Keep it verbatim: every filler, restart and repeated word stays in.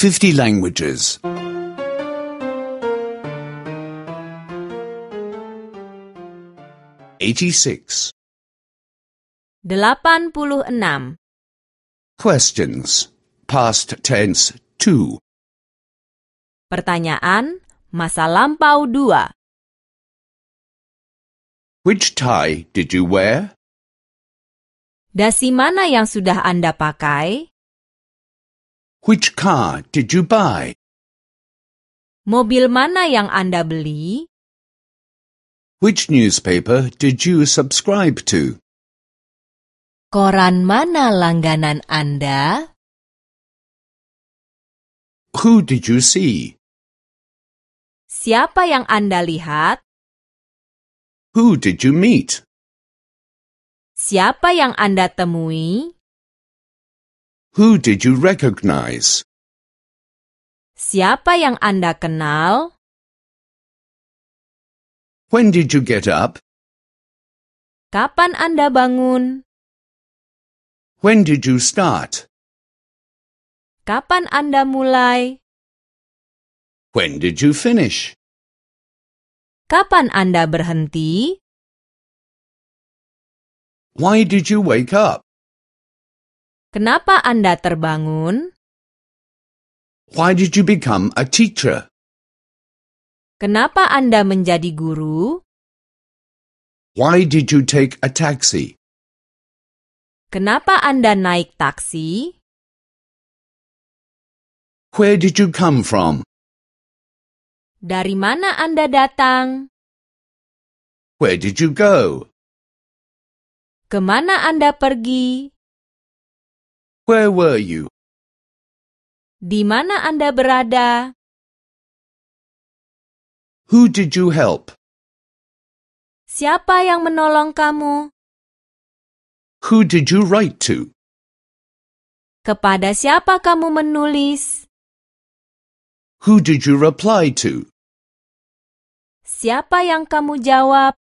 fifty languages. eighty-six. delapan puluh enam. Questions. Past tense two. Pertanyaan masa lampau dua. Which tie did you wear? Dasi mana yang sudah Anda pakai? Which car did you buy? Mobil mana yang Anda beli? Which newspaper did you subscribe to? Koran mana langganan Anda? Who did you see? Siapa yang Anda lihat? Who did you meet? Siapa yang Anda temui? Who did you recognize? Siapa yang Anda kenal? When did you get up? Kapan Anda bangun? When did you start? Kapan Anda mulai? When did you finish? Kapan Anda berhenti? Why did you wake up? Kenapa Anda terbangun? Why did you become a teacher? Kenapa Anda menjadi guru? Why did you take a taxi? Kenapa Anda naik taksi? Where did you come from? Dari mana Anda datang? Where did you go? Kemana Anda pergi? Where were you? Di mana Anda berada? Who did you help? Siapa yang menolong kamu? Who did you write to? Kepada siapa kamu menulis? Who did you reply to? Siapa yang kamu jawab?